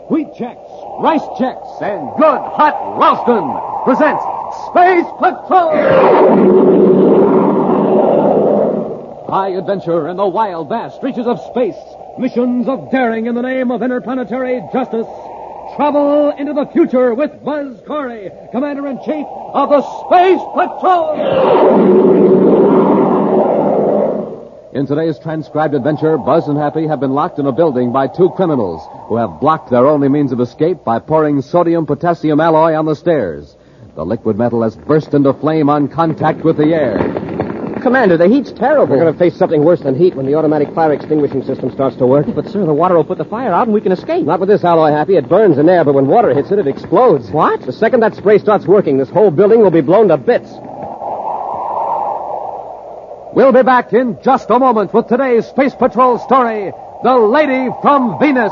Wheat Checks, Rice Checks, and Good Hot Ralston presents Space Patrol! High adventure in the wild, vast reaches of space. Missions of daring in the name of interplanetary justice. Travel into the future with Buzz Corey, Commander-in-Chief of the Space Patrol! In today's transcribed adventure, Buzz and Happy have been locked in a building by two criminals who have blocked their only means of escape by pouring sodium-potassium alloy on the stairs. The liquid metal has burst into flame on contact with the air. Commander, the heat's terrible. We're going to face something worse than heat when the automatic fire extinguishing system starts to work. But, sir, the water will put the fire out and we can escape. Not with this alloy, Happy. It burns in air, but when water hits it, it explodes. What? The second that spray starts working, this whole building will be blown to bits. We'll be back in just a moment with today's Space Patrol story, The Lady from Venus.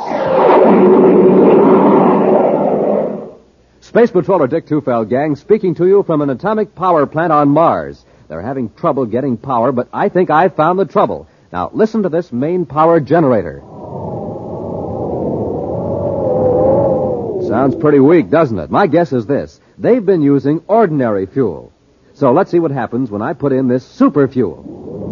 Space Patroller Dick Tufeld, gang, speaking to you from an atomic power plant on Mars. They're having trouble getting power, but I think I've found the trouble. Now, listen to this main power generator. Sounds pretty weak, doesn't it? My guess is this. They've been using ordinary fuel. So let's see what happens when I put in this super fuel.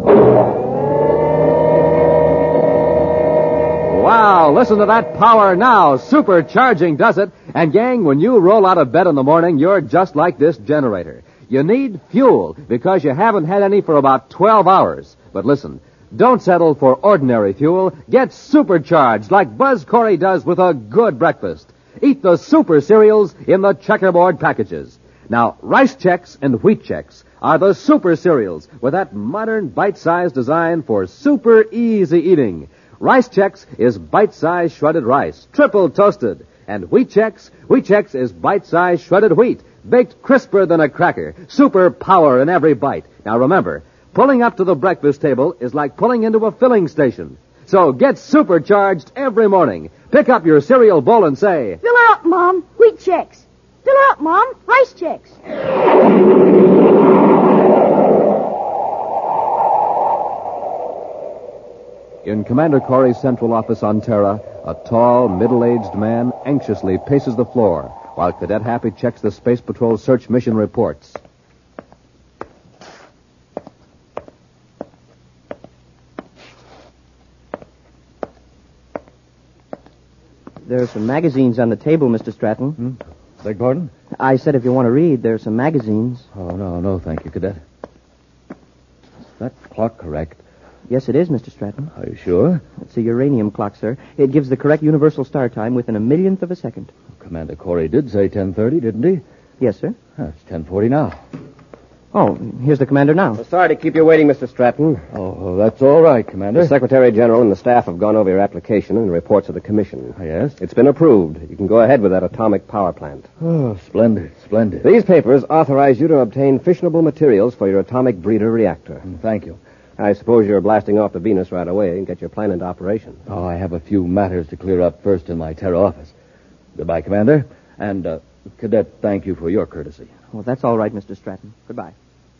Wow, listen to that power now. Supercharging does it. And, gang, when you roll out of bed in the morning, you're just like this generator. You need fuel because you haven't had any for about 12 hours. But listen, don't settle for ordinary fuel. Get supercharged like Buzz Corey does with a good breakfast. Eat the super cereals in the checkerboard packages. Now, Rice Checks and Wheat Checks are the super cereals with that modern bite-sized design for super easy eating. Rice Checks is bite-sized shredded rice, triple toasted. And Wheat Checks is bite-sized shredded wheat, baked crisper than a cracker, super power in every bite. Now remember, pulling up to the breakfast table is like pulling into a filling station. So get supercharged every morning. Pick up your cereal bowl and say, "Fill her up, Mom. Wheat Checks. Fill her up, Mom. Rice Checks." In Commander Corey's central office on Terra, a tall, middle-aged man anxiously paces the floor while Cadet Happy checks the Space Patrol search mission reports. There are some magazines on the table, Mr. Stratton. Beg pardon? I said if you want to read, there are some magazines. Oh, no, thank you, Cadet. Is that clock correct? Yes, it is, Mr. Stratton. Are you sure? It's a uranium clock, sir. It gives the correct universal star time within a millionth of a second. Commander Corey did say 10:30, didn't he? Yes, sir. It's 10:40 now. Oh, here's the commander now. Sorry to keep you waiting, Mr. Stratton. Oh, that's all right, Commander. The Secretary General and the staff have gone over your application and the reports of the commission. Yes? It's been approved. You can go ahead with that atomic power plant. Oh, splendid. These papers authorize you to obtain fissionable materials for your atomic breeder reactor. Thank you. I suppose you're blasting off to Venus right away and get your plan into operation. Oh, I have a few matters to clear up first in my Terra office. Goodbye, Commander. And, Cadet, thank you for your courtesy. Well, that's all right, Mr. Stratton. Goodbye.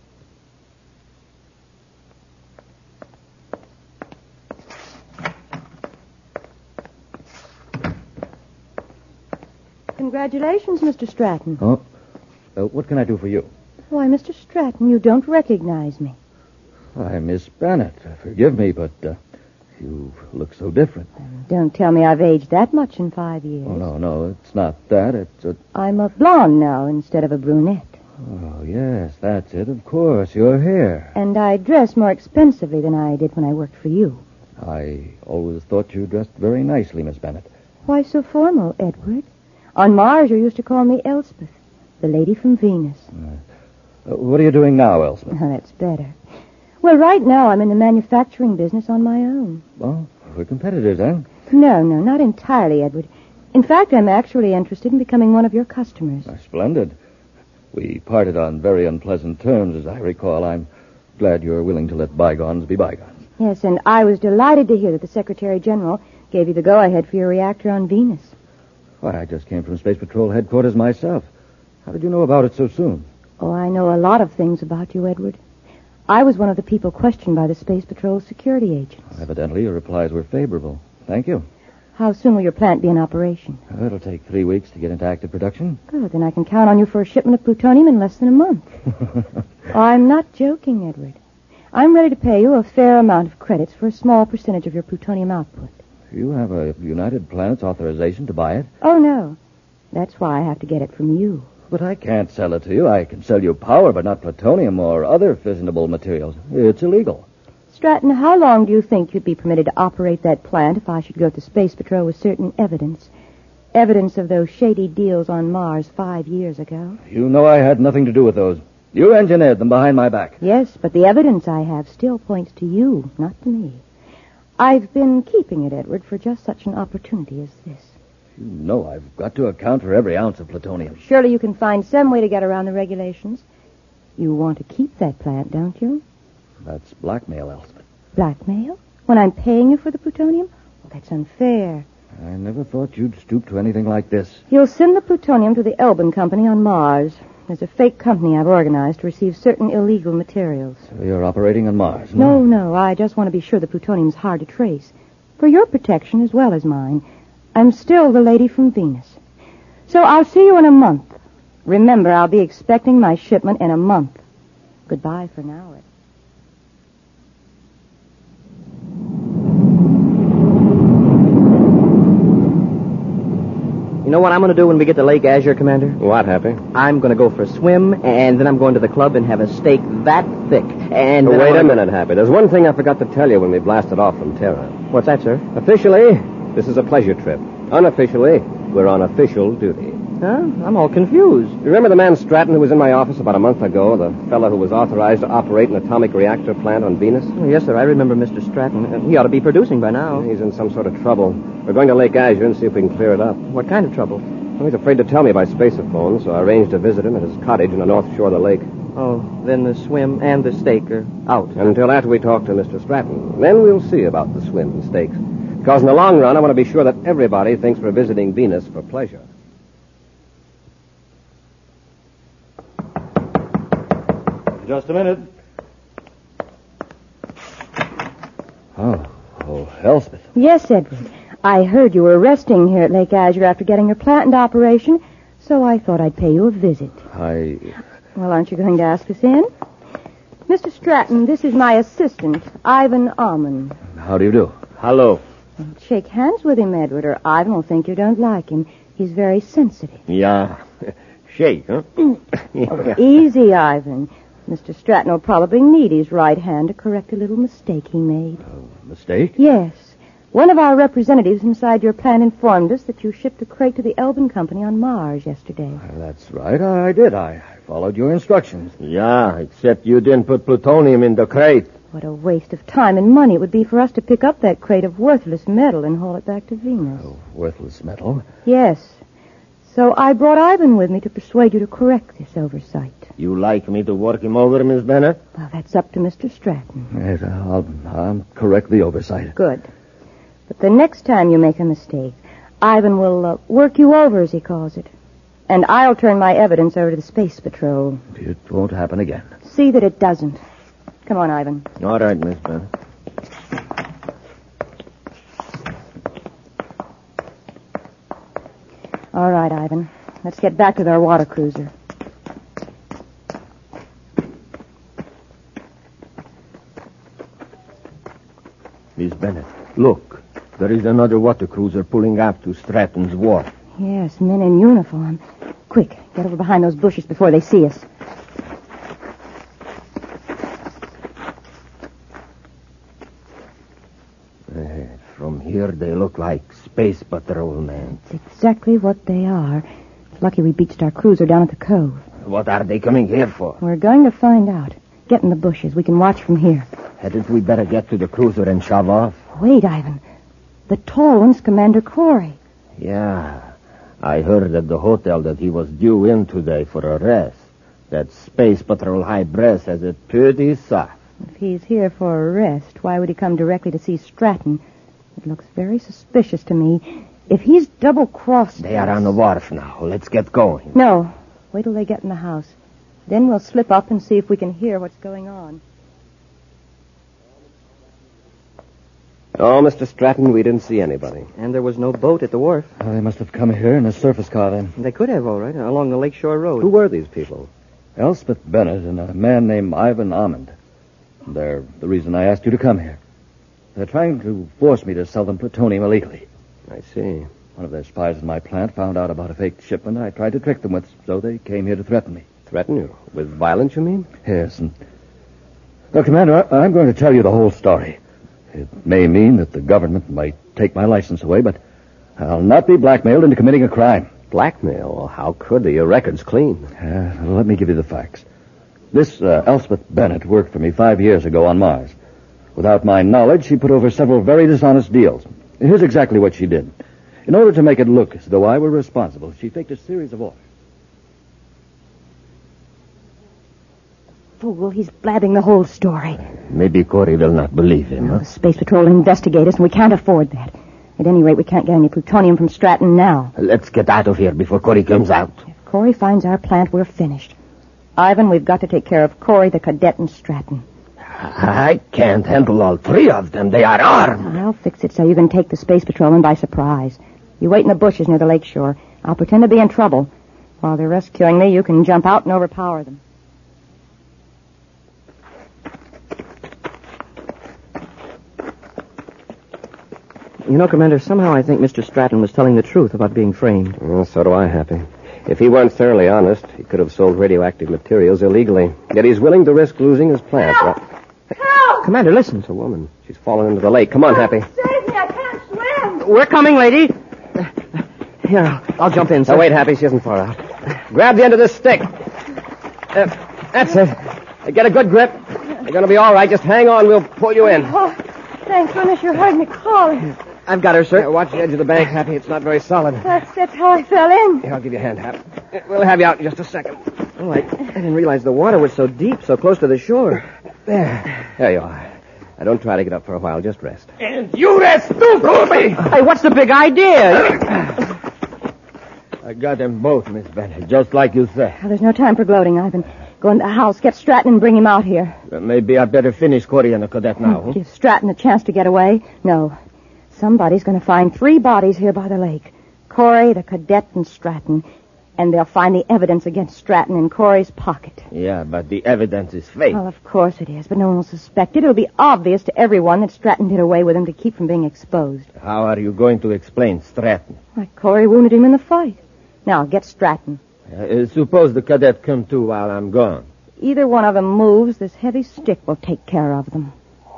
Congratulations, Mr. Stratton. Oh, what can I do for you? Why, Mr. Stratton, you don't recognize me. Why, Miss Bennett, forgive me, but you look so different. Don't tell me I've aged that much in 5 years. Oh, no, it's not that. It's I'm a blonde now instead of a brunette. Oh, yes, that's it, of course, your hair. And I dress more expensively than I did when I worked for you. I always thought you dressed very nicely, Miss Bennett. Why so formal, Edward? On Mars, you used to call me Elspeth, the lady from Venus. What are you doing now, Elspeth? Oh, that's better. Well, right now I'm in the manufacturing business on my own. Well, we're competitors, eh? No, not entirely, Edward. In fact, I'm actually interested in becoming one of your customers. Splendid. We parted on very unpleasant terms, as I recall. I'm glad you're willing to let bygones be bygones. Yes, and I was delighted to hear that the Secretary General gave you the go-ahead for your reactor on Venus. Why, I just came from Space Patrol headquarters myself. How did you know about it so soon? Oh, I know a lot of things about you, Edward. I was one of the people questioned by the Space Patrol security agents. Evidently, your replies were favorable. Thank you. How soon will your plant be in operation? It'll take 3 weeks to get into active production. Good, then I can count on you for a shipment of plutonium in less than a month. I'm not joking, Edward. I'm ready to pay you a fair amount of credits for a small percentage of your plutonium output. You have a United Planets authorization to buy it? Oh, no. That's why I have to get it from you. But I can't sell it to you. I can sell you power, but not plutonium or other fissionable materials. It's illegal. Stratton, how long do you think you'd be permitted to operate that plant if I should go to Space Patrol with certain evidence? Evidence of those shady deals on Mars 5 years ago? You know I had nothing to do with those. You engineered them behind my back. Yes, but the evidence I have still points to you, not to me. I've been keeping it, Edward, for just such an opportunity as this. You know I've got to account for every ounce of plutonium. Surely you can find some way to get around the regulations. You want to keep that plant, don't you? That's blackmail, Elspeth. Blackmail? When I'm paying you for the plutonium? Well, that's unfair. I never thought you'd stoop to anything like this. You'll send the plutonium to the Elbin Company on Mars. There's a fake company I've organized to receive certain illegal materials. So you're operating on Mars? No. I just want to be sure the plutonium's hard to trace. For your protection as well as mine. I'm still the lady from Venus. So I'll see you in a month. Remember, I'll be expecting my shipment in a month. Goodbye for now, Ed. You know what I'm going to do when we get to Lake Azure, Commander? What, Happy? I'm going to go for a swim, and then I'm going to the club and have a steak that thick. And then Wait a minute, Happy. There's one thing I forgot to tell you when we blasted off from Terra. What's that, sir? Officially, this is a pleasure trip. Unofficially, we're on official duty. Huh? I'm all confused. You remember the man Stratton who was in my office about a month ago? The fellow who was authorized to operate an atomic reactor plant on Venus? Oh, yes, sir. I remember Mr. Stratton. He ought to be producing by now. He's in some sort of trouble. We're going to Lake Azure and see if we can clear it up. What kind of trouble? Well, he's afraid to tell me by spaceophone, so I arranged to visit him at his cottage on the north shore of the lake. Oh, then the swim and the steak are out. Until after we talk to Mr. Stratton. Then we'll see about the swim and steaks. Because in the long run, I want to be sure that everybody thinks we're visiting Venus for pleasure. Just a minute. Oh, Elspeth. Yes, Edward. I heard you were resting here at Lake Azure after getting your plant into operation, so I thought I'd pay you a visit. Well, aren't you going to ask us in? Mr. Stratton, this is my assistant, Ivan Almond. How do you do? Hello. Shake hands with him, Edward, or Ivan will think you don't like him. He's very sensitive. Yeah. Shake, huh? Easy, Ivan. Mr. Stratton will probably need his right hand to correct a little mistake he made. Mistake? Yes. One of our representatives inside your plant informed us that you shipped a crate to the Elbin Company on Mars yesterday. That's right. I did. I followed your instructions. Yeah, except you didn't put plutonium in the crate. What a waste of time and money it would be for us to pick up that crate of worthless metal and haul it back to Venus. Oh, worthless metal? Yes. So I brought Ivan with me to persuade you to correct this oversight. You like me to work him over, Miss Bennett? Well, that's up to Mr. Stratton. Yes, I'll correct the oversight. Good. But the next time you make a mistake, Ivan will work you over, as he calls it. And I'll turn my evidence over to the Space Patrol. It won't happen again. See that it doesn't. Come on, Ivan. All right, Miss Bennett. All right, Ivan. Let's get back with our water cruiser. Miss Bennett, look. There is another water cruiser pulling up to Stratton's wharf. Yes, men in uniform. Quick, get over behind those bushes before they see us. From here, they look like space patrolmen. It's exactly what they are. It's lucky we beached our cruiser down at the cove. What are they coming here for? We're going to find out. Get in the bushes. We can watch from here. Hadn't we better get to the cruiser and shove off? Wait, Ivan. The tall one's Commander Corey. Yeah. I heard at the hotel that he was due in today for a rest. That Space Patrol High Brass has it pretty soft. If he's here for a rest, why would he come directly to see Stratton? It looks very suspicious to me. If he's double-crossed... They are on the wharf now. Let's get going. No. Wait till they get in the house. Then we'll slip up and see if we can hear what's going on. Oh, Mr. Stratton, we didn't see anybody. And there was no boat at the wharf. They must have come here in a surface car then. They could have, all right, along the Lakeshore Road. Who were these people? Elspeth Bennett and a man named Ivan Almond. They're the reason I asked you to come here. They're trying to force me to sell them plutonium illegally. I see. One of their spies in my plant found out about a fake shipment I tried to trick them with, so they came here to threaten me. Threaten you? With violence, you mean? Yes, and... Well, Commander, I'm going to tell you the whole story. It may mean that the government might take my license away, but I'll not be blackmailed into committing a crime. Blackmail? Well, how could they? Your record's clean. Let me give you the facts. This Elspeth Bennett worked for me 5 years ago on Mars. Without my knowledge, she put over several very dishonest deals. Here's exactly what she did. In order to make it look as though I were responsible, she faked a series of orders. Fool, he's blabbing the whole story. Maybe Corey will not believe him, huh? The Space Patrol will investigate us, and we can't afford that. At any rate, we can't get any plutonium from Stratton now. Let's get out of here before Corey comes out. If Corey finds our plant, we're finished. Ivan, we've got to take care of Corey, the cadet, and Stratton. I can't handle all three of them. They are armed. I'll fix it so you can take the Space Patrolman by surprise. You wait in the bushes near the lakeshore. I'll pretend to be in trouble. While they're rescuing me, you can jump out and overpower them. You know, Commander, somehow I think Mr. Stratton was telling the truth about being framed. Well, so do I, Happy. If he weren't thoroughly honest, he could have sold radioactive materials illegally. Yet he's willing to risk losing his plant. Help! Commander, listen. It's a woman. She's fallen into the lake. Come on, Happy. Save me, I can't swim. We're coming, lady. Here, I'll jump in, sir. Oh, wait, Happy. She isn't far out. Grab the end of this stick. That's it. Get a good grip. You're going to be all right. Just hang on. We'll pull you in. Oh, thank goodness you heard me calling. I've got her, sir. Watch the edge of the bank, Happy. It's not very solid. That's how I fell in. Here, I'll give you a hand, Hap. We'll have you out in just a second. Oh, I didn't realize the water was so deep, so close to the shore. There you are. Now, don't try to get up for a while. Just rest. And you rest too, Corey! Hey, what's the big idea? I got them both, Miss Bennett, just like you said. Well, there's no time for gloating, Ivan. Go in the house, get Stratton, and bring him out here. Maybe I'd better finish Corey and the cadet now. Huh? Give Stratton a chance to get away? No. Somebody's going to find 3 bodies here by the lake. Corey, the cadet, and Stratton. And they'll find the evidence against Stratton in Corey's pocket. Yeah, but the evidence is fake. Well, of course it is, but no one will suspect it. It'll be obvious to everyone that Stratton did away with him to keep from being exposed. How are you going to explain Stratton? Why, Corey wounded him in the fight. Now, get Stratton. Suppose the cadet come too while I'm gone. Either one of them moves, this heavy stick will take care of them.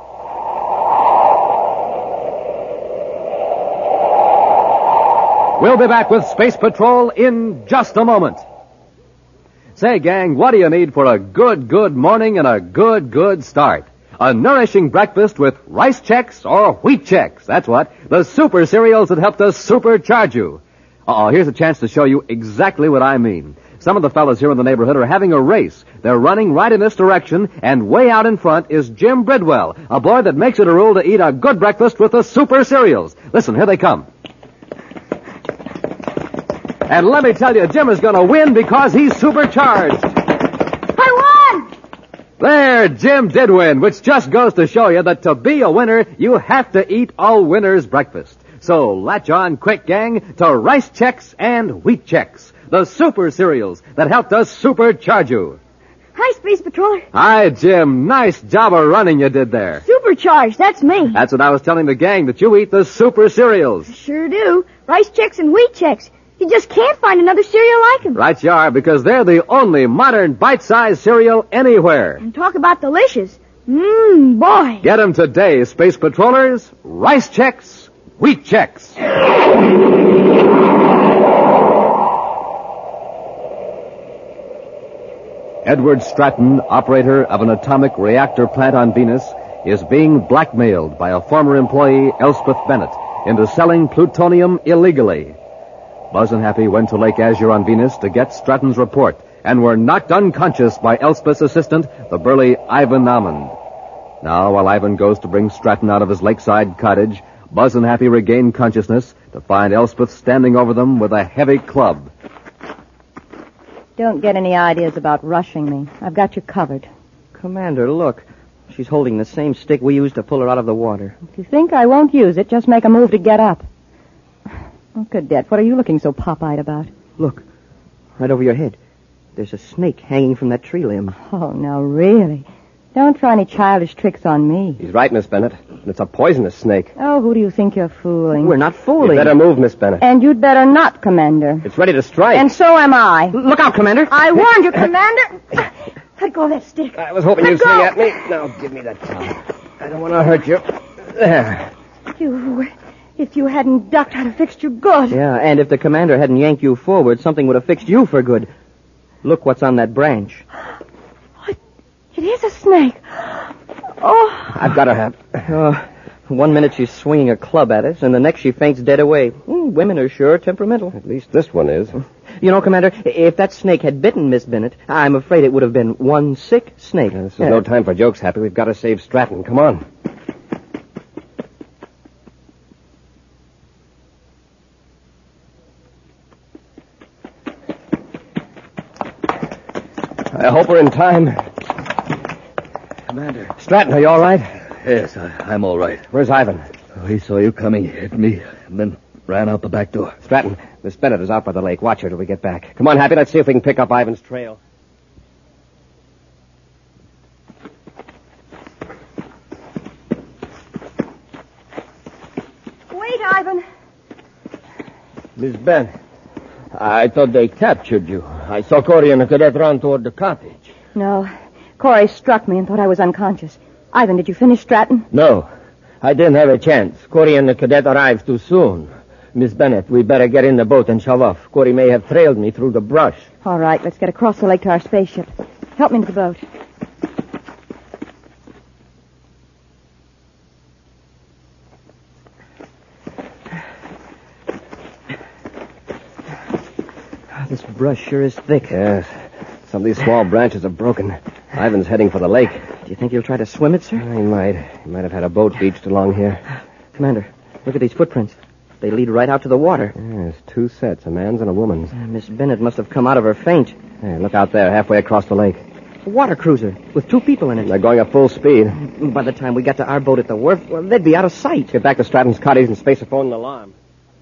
We'll be back with Space Patrol in just a moment. Say, gang, what do you need for a good morning and a good start? A nourishing breakfast with rice checks or wheat checks. That's what. The super cereals that help to supercharge you. Here's a chance to show you exactly what I mean. Some of the fellas here in the neighborhood are having a race. They're running right in this direction, and way out in front is Jim Bridwell, a boy that makes it a rule to eat a good breakfast with the super cereals. Listen, here they come. And let me tell you, Jim is going to win because he's supercharged. I won! There, Jim did win, which just goes to show you that to be a winner, you have to eat a winner's breakfast. So latch on quick, gang, to Rice Chex and Wheat Chex, the super cereals that help to supercharge you. Hi, Space Patroller. Hi, Jim. Nice job of running you did there. Supercharged, that's me. That's what I was telling the gang, that you eat the super cereals. Sure do. Rice Chex and Wheat Chex. You just can't find another cereal like them. Right you are, because they're the only modern bite-sized cereal anywhere. And talk about delicious. Boy. Get them today, Space Patrollers. Rice Chex, Wheat Chex. Edward Stratton, operator of an atomic reactor plant on Venus, is being blackmailed by a former employee, Elspeth Bennett, into selling plutonium illegally. Buzz and Happy went to Lake Azure on Venus to get Stratton's report and were knocked unconscious by Elspeth's assistant, the burly Ivan Almond. Now, while Ivan goes to bring Stratton out of his lakeside cottage, Buzz and Happy regain consciousness to find Elspeth standing over them with a heavy club. Don't get any ideas about rushing me. I've got you covered. Commander, look. She's holding the same stick we used to pull her out of the water. If you think I won't use it, just make a move to get up. Oh, Cadet, what are you looking so pop-eyed about? Look, right over your head. There's a snake hanging from that tree limb. Oh, now, really? Don't try any childish tricks on me. He's right, Miss Bennett. It's a poisonous snake. Oh, who do you think you're fooling? We're not fooling. You better move, Miss Bennett. And you'd better not, Commander. It's ready to strike. And so am I. Look out, Commander. I warned you, Commander. Let go of that stick. I was hoping Let you'd go. swing at me. Now, give me that towel. I don't want to hurt you. There. If you hadn't ducked, I'd have fixed you good. Yeah, and if the commander hadn't yanked you forward, something would have fixed you for good. Look what's on that branch. It is a snake. Oh. I've got her, Hap. 1 minute she's swinging a club at us, and the next she faints dead away. Women are sure temperamental. At least this one is. You know, Commander, if that snake had bitten Miss Bennett, I'm afraid it would have been one sick snake. This is no time for jokes, Happy. We've got to save Stratton. Come on. I hope we're in time. Commander. Stratton, are you all right? Yes, I'm all right. Where's Ivan? Oh, he saw you coming, hit me, and then ran out the back door. Stratton, Miss Bennett is out by the lake. Watch her till we get back. Come on, Happy. Let's see if we can pick up Ivan's trail. Wait, Ivan. Miss Bennett, I thought they captured you. I saw Corey and the cadet run toward the cottage. No. Corey struck me and thought I was unconscious. Ivan, did you finish Stratton? No, I didn't have a chance. Corey and the cadet arrived too soon. Miss Bennett, we better get in the boat and shove off. Corey may have trailed me through the brush. All right, let's get across the lake to our spaceship. Help me into the boat. This brush sure is thick. Yes. Some of these small branches are broken. Ivan's heading for the lake. Do you think he'll try to swim it, sir? He might. He might have had a boat beached along here. Commander, look at these footprints. They lead right out to the water. Yes, two sets, a man's and a woman's. Miss Bennett must have come out of her faint. Hey, look out there, halfway across the lake. A water cruiser with 2 people in it. They're going at full speed. By the time we got to our boat at the wharf, well, they'd be out of sight. Get back to Stratton's cottage and space a phone and alarm.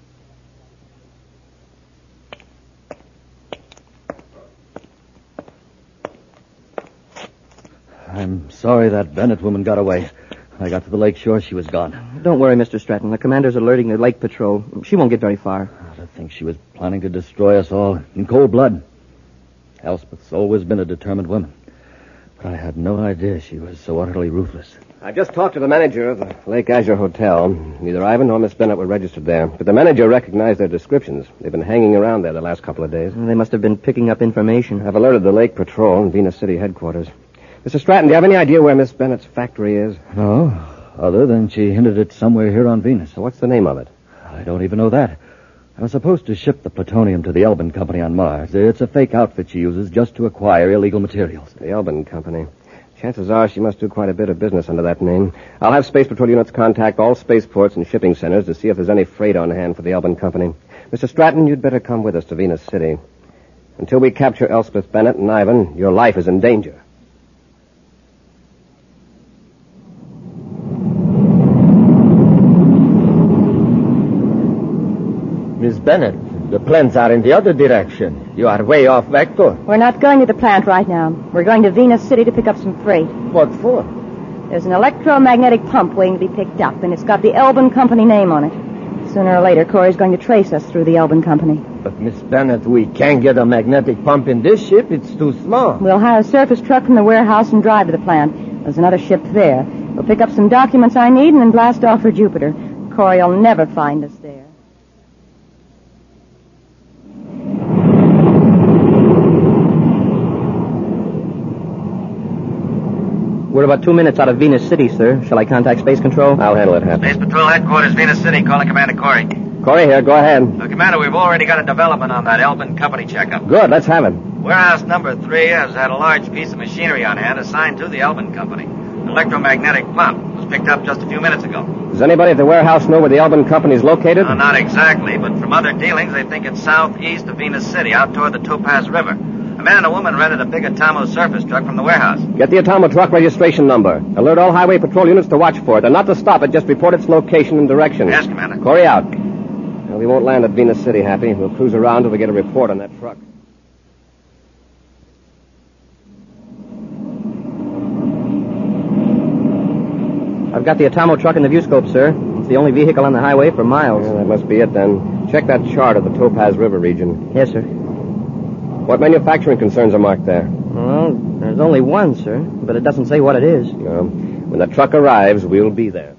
I'm sorry that Bennett woman got away. I got to the lake shore, she was gone. Don't worry, Mr. Stratton. The commander's alerting the lake patrol. She won't get very far. I think she was planning to destroy us all in cold blood. Elspeth's always been a determined woman. But I had no idea she was so utterly ruthless. I just talked to the manager of the Lake Azure Hotel. Neither Ivan nor Miss Bennett were registered there. But the manager recognized their descriptions. They've been hanging around there the last couple of days. They must have been picking up information. I've alerted the Lake Patrol and Venus City headquarters. Mr. Stratton, do you have any idea where Miss Bennett's factory is? No, other than she hinted it somewhere here on Venus. So what's the name of it? I don't even know that. I was supposed to ship the plutonium to the Elbin Company on Mars. It's a fake outfit she uses just to acquire illegal materials. The Elbin Company. Chances are she must do quite a bit of business under that name. I'll have Space Patrol units contact all spaceports and shipping centers to see if there's any freight on hand for the Elbin Company. Mr. Stratton, you'd better come with us to Venus City. Until we capture Elspeth Bennett and Ivan, your life is in danger. Miss Bennett, the plants are in the other direction. You are way off vector. We're not going to the plant right now. We're going to Venus City to pick up some freight. What for? There's an electromagnetic pump waiting to be picked up, and it's got the Elbin Company name on it. Sooner or later, Corey's going to trace us through the Elbin Company. But, Miss Bennett, we can't get a magnetic pump in this ship. It's too small. We'll hire a surface truck from the warehouse and drive to the plant. There's another ship there. We'll pick up some documents I need and then blast off for Jupiter. Corey'll never find us there. We're about 2 minutes out of Venus City, sir. Shall I contact Space Control? I'll handle it, Hap. Space Patrol Headquarters, Venus City, calling Commander Corey. Corey here, go ahead. Commander, we've already got a development on that Elbin Company checkup. Good, let's have it. Warehouse number 3 has had a large piece of machinery on hand assigned to the Elbin Company. An electromagnetic pump was picked up just a few minutes ago. Does anybody at the warehouse know where the Elbin Company's located? Not exactly, but from other dealings, they think it's southeast of Venus City, out toward the Topaz River. A man and a woman rented a big Atomo surface truck from the warehouse. Get the Atomo truck registration number. Alert all highway patrol units to watch for it, and not to stop it, just report its location and direction. Yes, Commander. Corey out. Well, we won't land at Venus City, Happy. We'll cruise around till we get a report on that truck. I've got the Atomo truck in the viewscope, sir. It's the only vehicle on the highway for miles. Well, that must be it, then. Check that chart of the Topaz River region. Yes, sir. What manufacturing concerns are marked there? Well, there's only one, sir, but it doesn't say what it is. No. When the truck arrives, we'll be there.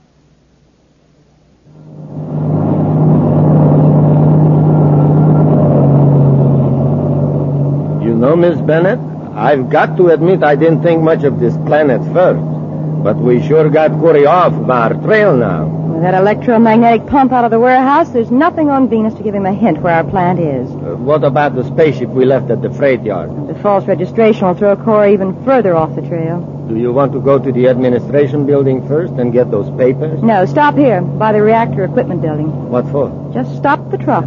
You know, Miss Bennett, I've got to admit I didn't think much of this plan at first. But we sure got Corey off our trail now. With that electromagnetic pump out of the warehouse, there's nothing on Venus to give him a hint where our plant is. What about the spaceship we left at the freight yard? The false registration will throw Corey even further off the trail. Do you want to go to the administration building first and get those papers? No, stop here, by the reactor equipment building. What for? Just stop the truck.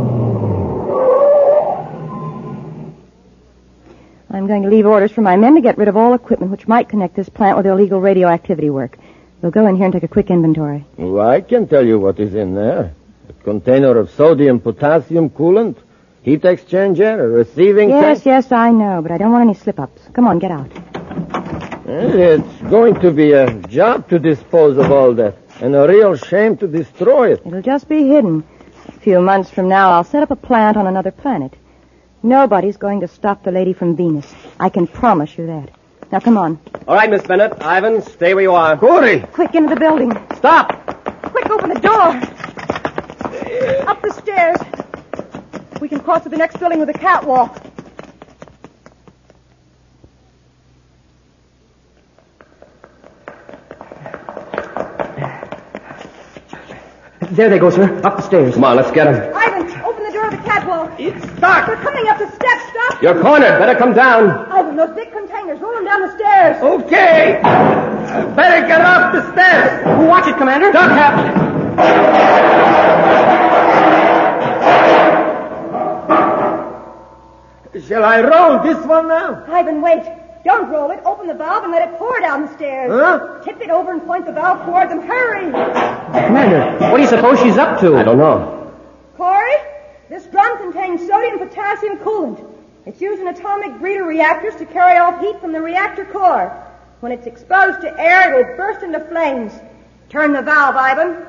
I'm going to leave orders for my men to get rid of all equipment which might connect this plant with illegal radioactivity work. We'll go in here and take a quick inventory. Well, I can tell you what is in there. A container of sodium-potassium coolant, heat exchanger, a receiving tank. Yes, I know, but I don't want any slip-ups. Come on, get out. It's going to be a job to dispose of all that, and a real shame to destroy it. It'll just be hidden. A few months from now, I'll set up a plant on another planet. Nobody's going to stop the lady from Venus. I can promise you that. Now, come on. All right, Miss Bennett. Ivan, stay where you are. Corey! Quick, into the building. Stop! Quick, open the door. Up the stairs. We can cross to the next building with a catwalk. There they go, sir. Up the stairs. Come on, let's get them. Ivan, open the door of the catwalk. It's stuck. They're coming up the steps. Stop. You're cornered. Better come down. Ivan, those big containers. Roll them down the stairs. Okay! Better get off the steps! Watch it, Commander. Duck happen! Shall I roll this one now? Ivan, wait. Don't roll it. Open the valve and let it pour down the stairs. Huh? Tip it over and point the valve toward them. Hurry. Commander, what do you suppose she's up to? I don't know. Corey, this drum contains sodium-potassium coolant. It's used in atomic breeder reactors to carry off heat from the reactor core. When it's exposed to air, it will burst into flames. Turn the valve, Ivan.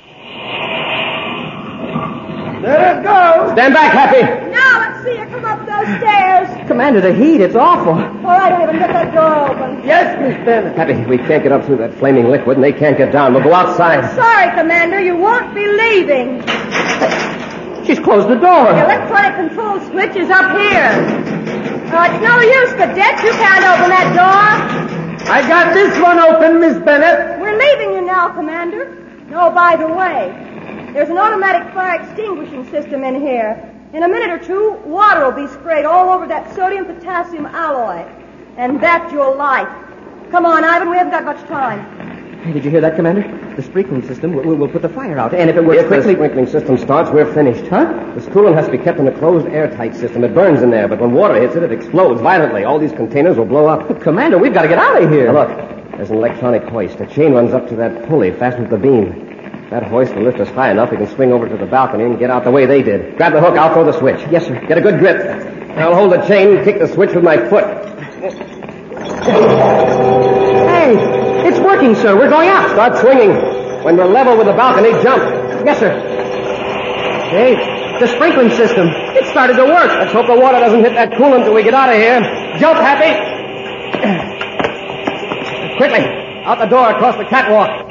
There it goes! Stand back, Happy. Now let's see you come up those stairs. Commander, the heat, it's awful. All right, Ivan, get that door open. Yes, Miss Bennett. Happy, we can't get up through that flaming liquid, and they can't get down. We'll go outside. Sorry, Commander, you won't be leaving. She's closed the door. The electronic control switch is up here. It's no use, cadet. You can't open that door. I got this one open, Miss Bennett. We're leaving you now, Commander. Oh, by the way, there's an automatic fire extinguishing system in here. In a minute or two, water will be sprayed all over that sodium-potassium alloy. And that's your life. Come on, Ivan, we haven't got much time. Hey, did you hear that, Commander? The sprinkling system will put the fire out. And if it works If quickly... the sprinkling system starts, we're finished. Huh? This coolant has to be kept in a closed, airtight system. It burns in there, but when water hits it, it explodes violently. All these containers will blow up. Commander, we've got to get out of here. Now, look, there's an electronic hoist. A chain runs up to that pulley fastened to the beam. That hoist will lift us high enough we can swing over to the balcony and get out the way they did. Grab the hook, I'll throw the switch. Yes, sir. Get a good grip. I'll hold the chain and kick the switch with my foot. Hey, it's working, sir. We're going out. Start swinging. When we're level with the balcony, jump. Yes, sir. Hey, the sprinkling system. It started to work. Let's hope the water doesn't hit that coolant till we get out of here. Jump, Happy. Quickly, out the door across the catwalk.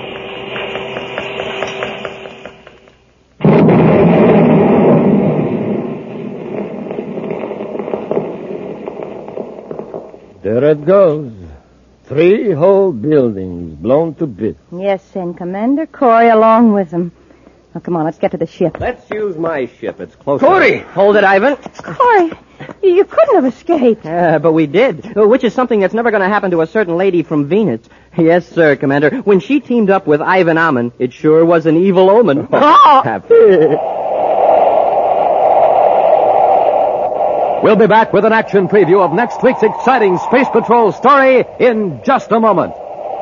There it goes. 3 whole buildings blown to bits. Yes, and Commander Corey along with them. Now, come on, let's get to the ship. Let's use my ship. It's closer. Corey! Hold it, Ivan. Corey, you couldn't have escaped. But we did, which is something that's never going to happen to a certain lady from Venus. Yes, sir, Commander. When she teamed up with Ivan Ammon, it sure was an evil omen. Happy. We'll be back with an action preview of next week's exciting Space Patrol story in just a moment.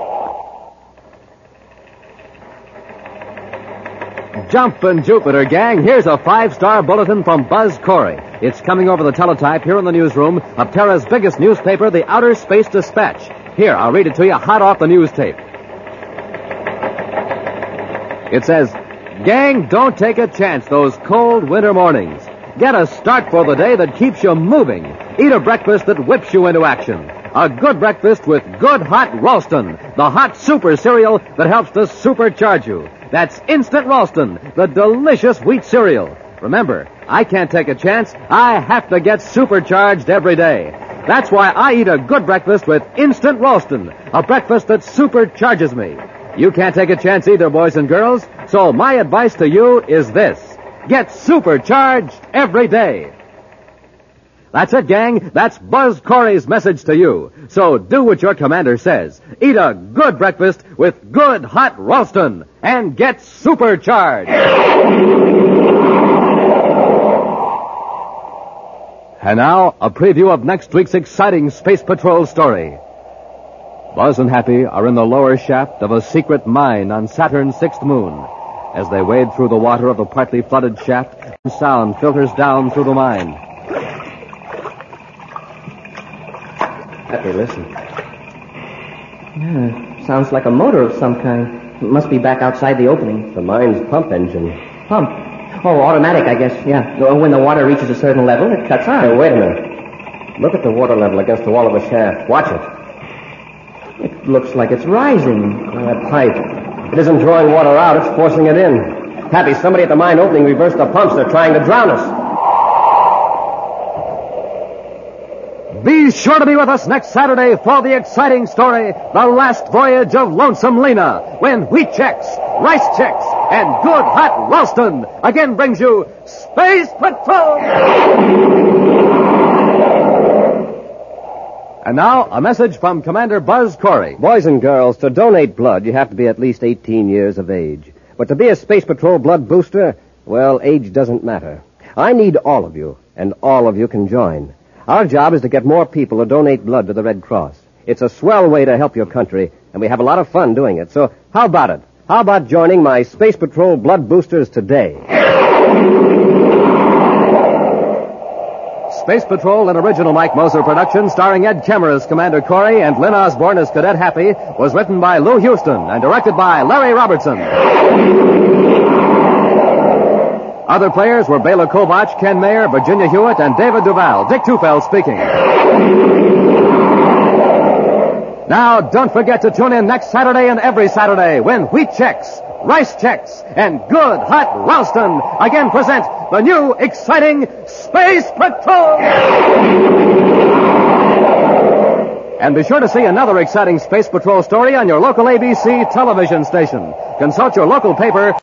Jumpin' Jupiter, gang, here's a 5-star bulletin from Buzz Corey. It's coming over the teletype here in the newsroom of Terra's biggest newspaper, the Outer Space Dispatch. Here, I'll read it to you hot off the news tape. It says, gang, don't take a chance those cold winter mornings. Get a start for the day that keeps you moving. Eat a breakfast that whips you into action. A good breakfast with good hot Ralston, the hot super cereal that helps to supercharge you. That's Instant Ralston, the delicious wheat cereal. Remember, I can't take a chance. I have to get supercharged every day. That's why I eat a good breakfast with Instant Ralston, a breakfast that supercharges me. You can't take a chance either, boys and girls, so my advice to you is this. Get supercharged every day. That's it, gang. That's Buzz Corey's message to you. So do what your commander says. Eat a good breakfast with good hot Ralston and get supercharged. And now, a preview of next week's exciting Space Patrol story. Buzz and Happy are in the lower shaft of a secret mine on Saturn's 6th moon. As they wade through the water of the partly flooded shaft, sound filters down through the mine. Happy, listen. Yeah, sounds like a motor of some kind. It must be back outside the opening. The mine's pump engine. Pump? Oh, automatic, I guess, yeah. When the water reaches a certain level, it cuts on. Hey, wait a minute. Look at the water level against the wall of the shaft. Watch it. It looks like it's rising. That pipe. It isn't drawing water out, it's forcing it in. Happy, somebody at the mine opening reversed the pumps. They're trying to drown us. Be sure to be with us next Saturday for the exciting story, The Last Voyage of Lonesome Lena, when Wheat Chex, Rice Chex, and Good Hot Ralston again brings you Space Patrol! And now, a message from Commander Buzz Corey. Boys and girls, to donate blood, you have to be at least 18 years of age. But to be a Space Patrol blood booster, well, age doesn't matter. I need all of you, and all of you can join. Our job is to get more people to donate blood to the Red Cross. It's a swell way to help your country, and we have a lot of fun doing it. So how about it? How about joining my Space Patrol blood boosters today? Space Patrol, an original Mike Moser production starring Ed Kemmer as Commander Corey and Lynn Osborne as Cadet Happy, was written by Lou Houston and directed by Larry Robertson. Other players were Bela Kovach, Ken Mayer, Virginia Hewitt, and David Duval. Dick Tufeld speaking. Now, don't forget to tune in next Saturday and every Saturday when Wheat Chex, Rice Chex, and Good Hot Ralston again present the new, exciting Space Patrol! And be sure to see another exciting Space Patrol story on your local ABC television station. Consult your local paper